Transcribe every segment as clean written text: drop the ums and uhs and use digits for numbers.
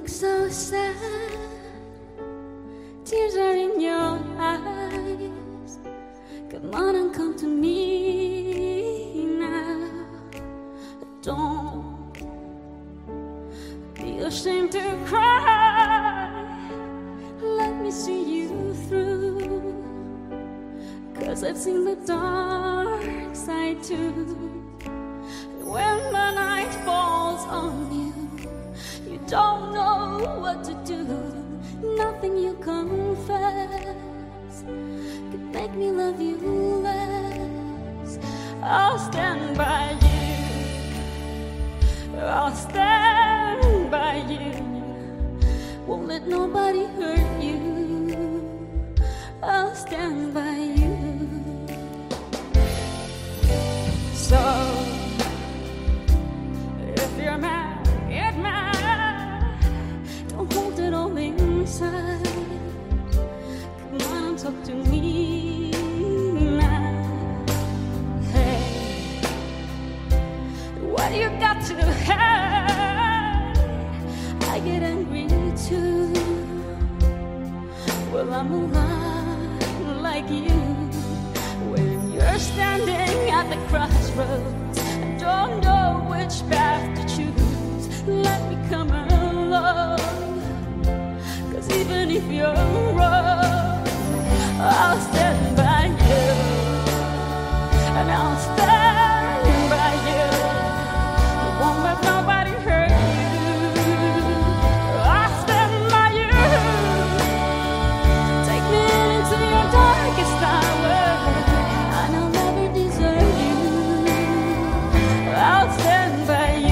so sad. Tears are in your eyes. Come on and come to me now. Don't be ashamed to cry. Let me see you through, 'cause I've seen the dark side too. When the night falls on you, you don't know what to do. Nothing you confess could make me love you less. I'll stand by you. I'll stand by you. Won't let nobody hurt you. I'll stand by you. So if you're mad, get mad. Don't hold it all inside. Come on and talk to me now. Hey, what you got to hide? I get angry too. Well, I'm alive like you. When you're standing at the crossroads and don't know which path to choose, let me come along. 'Cause even if you're wrong, I'll stand by you. And I'll stand by you. I won't let nobody hurt you. I'll stand by you. Take me into your darkest hour, and I'll never desert you. I'll stand by you.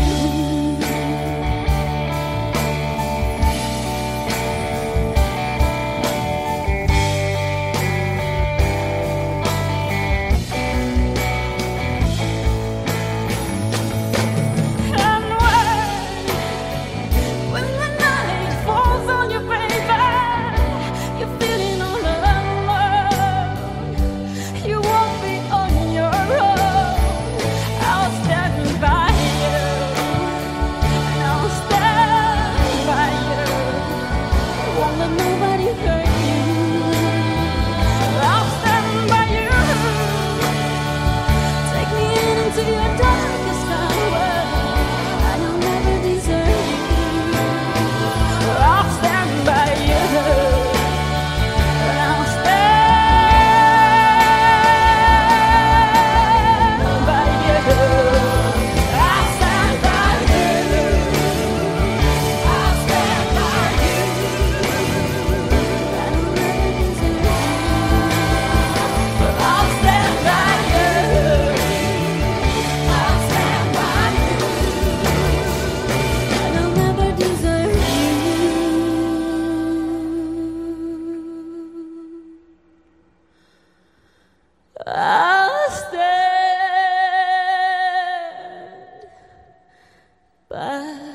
I'll stand by